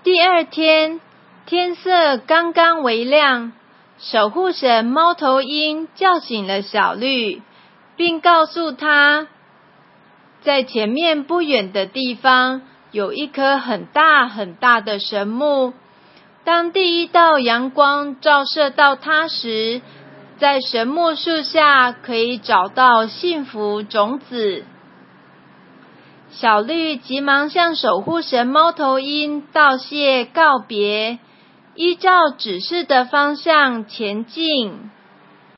第二天，天色刚刚微亮，守护神猫头鹰叫醒了小绿，并告诉他，在前面不远的地方有一棵很大很大的神木，当第一道阳光照射到它时，在神木树下可以找到幸福种子。小绿急忙向守护神猫头鹰道谢告别，依照指示的方向前进。